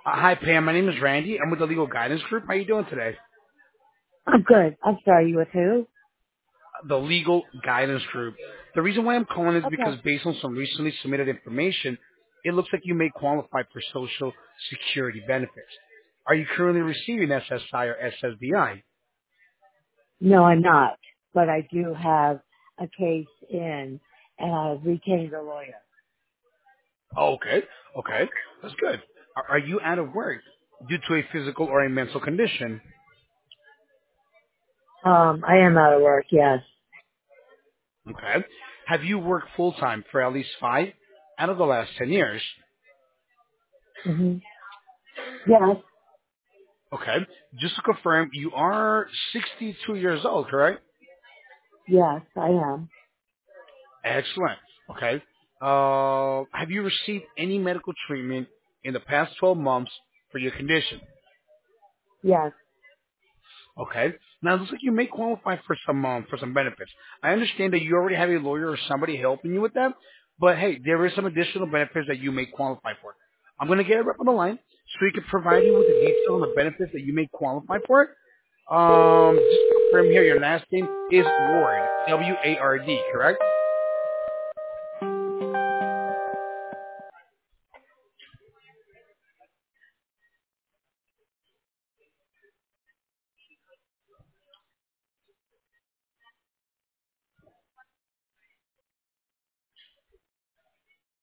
Hi, Pam. My name is Randy. I'm with the Legal Guidance Group. How are you doing today? I'm good. I'm sorry, you with who? The Legal Guidance Group. The reason why I'm calling is because Okay. based on some recently submitted information, it looks like you may qualify for Social Security benefits. Are you currently receiving SSI or SSDI? No, I'm not. But I do have a case in, and I've retained a lawyer. Oh, okay. Okay. That's good. Are you out of work due to a physical or a mental condition? I am out of work, yes. Okay. Have you worked full-time for at least 5 out of the last 10 years? hmm Yes, Okay. Just to confirm, you are 62 years old, correct? yes, I am. Excellent. Okay. Have you received any medical treatment in the past 12 months for your condition? Yes. Okay. Now, it looks like you may qualify for some benefits. I understand that you already have a lawyer or somebody helping you with that, but hey, there is some additional benefits that you may qualify for. I'm going to get it up on the line so we can provide you with the detail on the benefits that you may qualify for. Just to confirm here, your last name is Ward, W-A-R-D, correct?